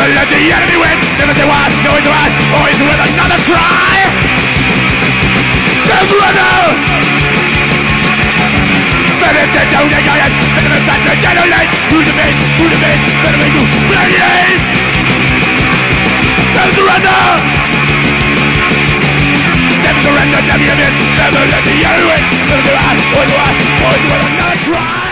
Never let the enemy win. Never say what, no it's right. Always with another try. Never runner. Better get down the giant. Better back the yellow light. Through the base, better make you bloody. Never surrender. Never surrender, never give in. Never let the enemy win. Never say what, always with another try.